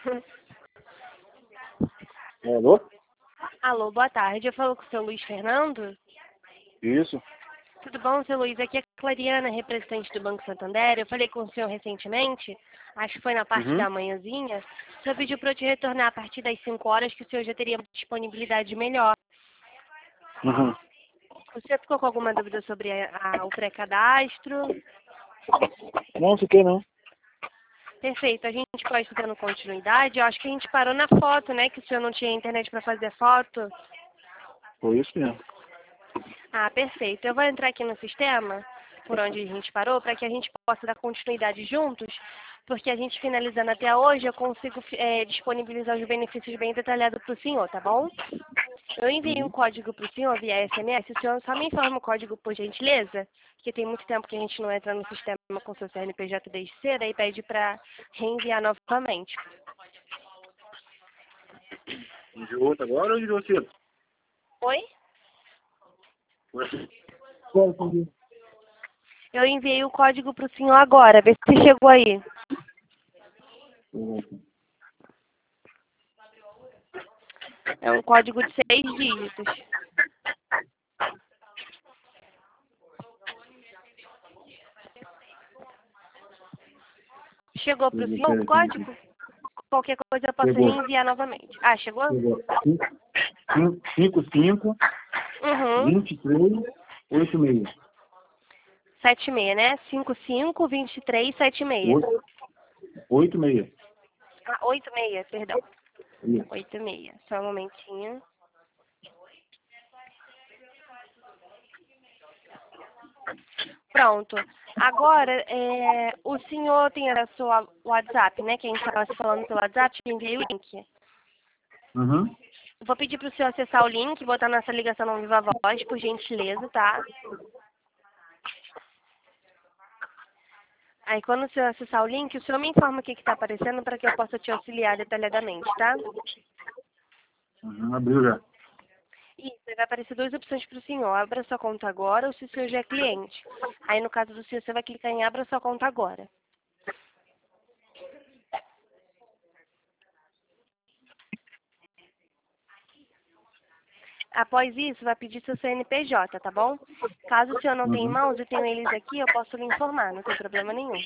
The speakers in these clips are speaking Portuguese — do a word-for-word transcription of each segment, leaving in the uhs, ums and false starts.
Alô? Alô, boa tarde. Eu falo com o seu Luiz Fernando. Isso. Tudo bom, seu Luiz? Aqui é a Clariana, representante do Banco Santander. Eu falei com o senhor recentemente, acho que foi na parte Uhum. da manhãzinha. O senhor pediu para eu te retornar a partir das cinco horas, que o senhor já teria disponibilidade melhor. Uhum. O senhor ficou com alguma dúvida sobre a, a, o pré-cadastro? Não fiquei não. Perfeito. A gente pode estar dando continuidade. Eu acho que a gente parou na foto, né? Que o senhor não tinha internet para fazer foto. Foi isso mesmo. Ah, perfeito. Eu vou entrar aqui no sistema, por onde a gente parou, para que a gente possa dar continuidade juntos, porque a gente finalizando até hoje, eu consigo é, disponibilizar os benefícios bem detalhados para o senhor, tá bom? Eu enviei um Uhum. código para o senhor via S M S. O senhor só me informa o código, por gentileza, porque tem muito tempo que a gente não entra no sistema com o seu C N P J desde cedo, aí pede para reenviar novamente. De outro agora ou de você? Oi? Qual foi? Eu enviei o código para o senhor agora, vê se chegou aí. É um código de seis dígitos. Chegou para o senhor o código? Qualquer coisa eu posso Chegou. reenviar novamente. Ah, chegou? Chegou. cinco cinco, Uhum. vinte e três, oito seis. sete seis, né? cinco cinco, vinte e três, sete seis. oito seis. Ah, oito seis, perdão. Isso. oito seis. Só um momentinho. Pronto. Agora, é, o senhor tem acesso ao WhatsApp, né? Que a gente estava se falando pelo WhatsApp, eu enviei o link. Uhum. Vou pedir para o senhor acessar o link, botar nossa ligação no Viva Voz, por gentileza, tá? Aí, quando o senhor acessar o link, o senhor me informa o que está aparecendo para que eu possa te auxiliar detalhadamente, tá? Uhum. Abriu já. Isso, vai aparecer duas opções para o senhor. Abra sua conta agora ou se o senhor já é cliente. Aí, no caso do senhor, você vai clicar em Abra sua conta agora. Após isso, vai pedir seu C N P J, tá bom? Caso o senhor não tenha em Uhum. mãos, eu tenho eles aqui, eu posso lhe informar, não tem problema nenhum.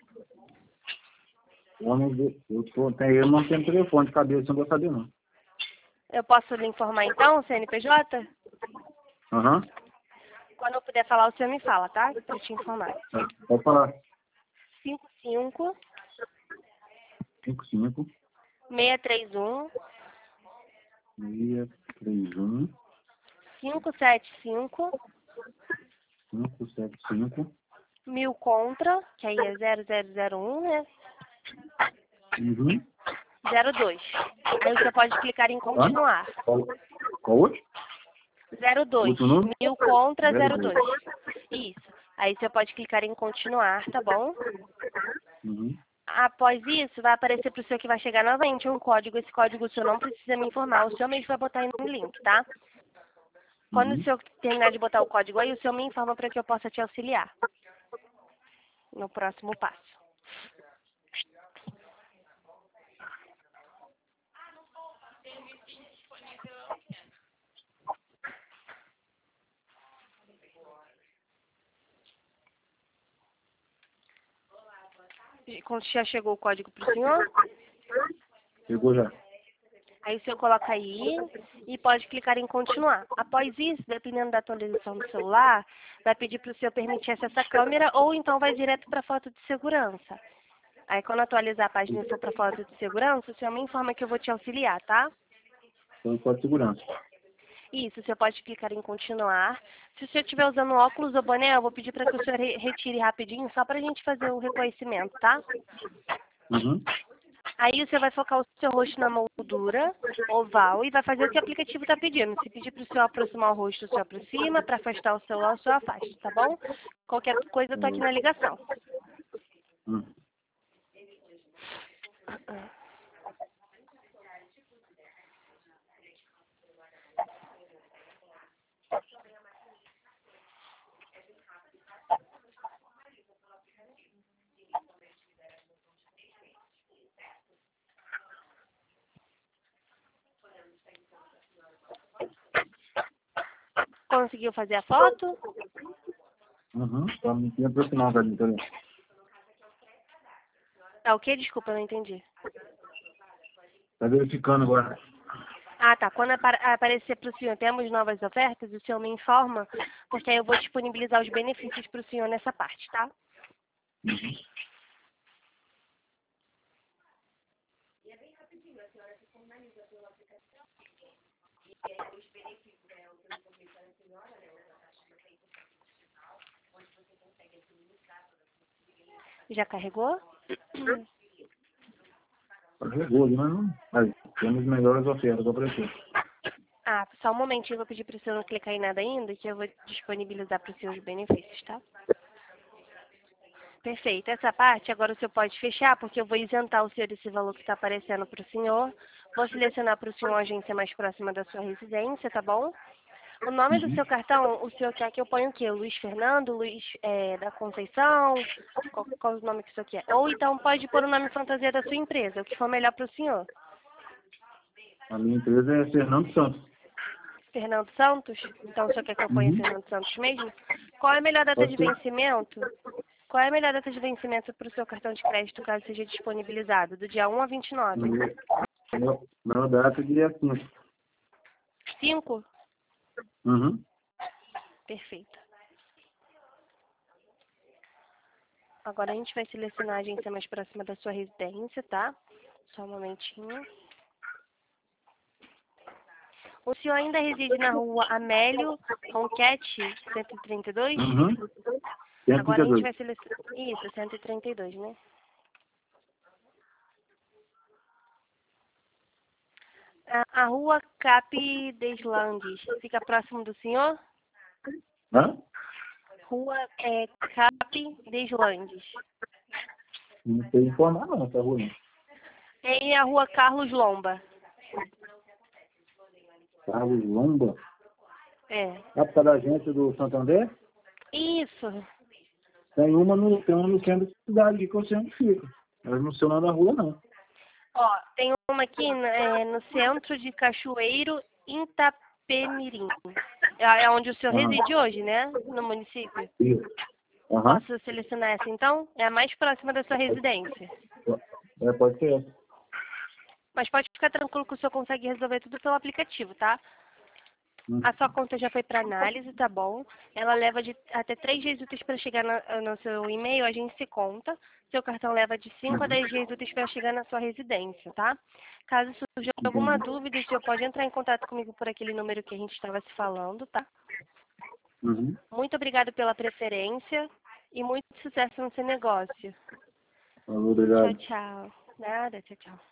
Eu não, vi- eu tô, tem, eu não tenho telefone de cabeça, não vou saber não. Eu posso lhe informar então, o C N P J? Aham. Quando eu puder falar, o senhor me fala, tá? Para eu te informar. Pode falar. cinco cinco, cinco cinco, seis três um, seis três um, cinco sete cinco, cinco sete cinco. mil contra, que aí é zero zero zero um, né? Uhum. zero dois. Aí você pode clicar em Hã? continuar. Qual, qual outro? zero dois. Outro número? Mil contra Zero zero dois. dois. Isso. Aí você pode clicar em continuar, tá bom? Uhum. Após isso, vai aparecer para o senhor que vai chegar novamente um código. Esse código o senhor não precisa me informar. O senhor mesmo vai botar aí no link, tá? Quando o Uhum. senhor terminar de botar o código aí, o senhor me informa para que eu possa te auxiliar no próximo passo. E quando já chegou o código para o senhor, Chegou já. aí o senhor coloca aí e pode clicar em continuar. Após isso, dependendo da atualização do celular, vai pedir para o senhor permitir acesso à câmera ou então vai direto para a foto de segurança. Aí quando atualizar a página e for para a foto de segurança, o senhor me informa que eu vou te auxiliar, tá? Então, pode segurança. Isso, o senhor pode clicar em continuar. Se o senhor estiver usando óculos ou boné, eu vou pedir para que o senhor re- retire rapidinho, só para a gente fazer o reconhecimento, tá? Uhum. Aí você vai focar o seu rosto na moldura oval e vai fazer o que o aplicativo está pedindo. Se pedir para o senhor aproximar o rosto, o senhor aproxima. Para afastar o celular, o senhor afasta, tá bom? Qualquer coisa, eu tô aqui na ligação. Uhum. conseguiu fazer a foto? Uhum. Só não tinha aproximado da então. É o quê? Desculpa, eu não entendi. Tá verificando agora. Ah, tá. Quando apa- aparecer para o senhor temos novas ofertas, o senhor me informa, porque aí eu vou disponibilizar os benefícios para o senhor nessa parte, tá? Uhum. Já carregou? Carregou ali, mas não. Aí, temos melhores ofertas para aparecer. Ah, só um momentinho, eu vou pedir para o senhor não clicar em nada ainda, que eu vou disponibilizar para o senhor os benefícios, tá? Perfeito. Essa parte agora o senhor pode fechar, porque eu vou isentar o senhor desse valor que está aparecendo para o senhor. Vou selecionar para o senhor a agência mais próxima da sua residência, tá bom? O nome do seu cartão, o senhor quer que eu ponha o quê? Luiz Fernando, Luiz é, da Conceição? Qual, qual o nome que o senhor quer? Ou então pode pôr o nome fantasia da sua empresa, o que for melhor para o senhor. A minha empresa é Fernando Santos. Fernando Santos? Então o senhor quer que eu ponha Uhum. Fernando Santos mesmo? Qual é a melhor data Pode de ser. vencimento? Qual é a melhor data de vencimento para o seu cartão de crédito, caso seja disponibilizado? Do dia um a vinte e nove? Meu, meu, meu data é dia cinco. cinco? Uhum. Perfeito. Agora a gente vai selecionar a agência mais próxima da sua residência, tá? Só um momentinho. O senhor ainda reside na rua Amélio Ronquete, cento e trinta e dois? Uhum. Agora a gente cento e trinta e dois. vai selecionar... Isso, cento e trinta e dois, né? A, a rua Cap des Landes fica próximo do senhor? Hã? Rua é, Cap des Landes. Não sei informar não, essa rua não. E a rua Carlos Lomba? Carlos Lomba. É. É por causa da agência do Santander? Isso. Tem uma no, tem uma no centro da cidade aqui que eu sempre fico. Mas não sei o nome da rua, não. Ó, tem uma aqui é, no centro de Cachoeiro, Itapemirim. É é onde o senhor Ah, reside hoje, né? No município. isso. Aham. Posso selecionar essa então? É a mais próxima da sua residência. É, pode ser essa. Mas pode ficar tranquilo que o senhor consegue resolver tudo pelo aplicativo, tá? Hum. A sua conta já foi para análise, tá bom? Ela leva de até três dias úteis para chegar na- no seu e-mail, a gente se conta. Seu cartão leva de cinco a dez dias úteis para chegar na sua residência, tá? Caso surja alguma Entendi. dúvida, o senhor pode entrar em contato comigo por aquele número que a gente estava se falando, tá? Uhum. Muito obrigada pela preferência e muito sucesso no seu negócio. Falou, Tchau, obrigado. tchau. Nada, tchau, tchau.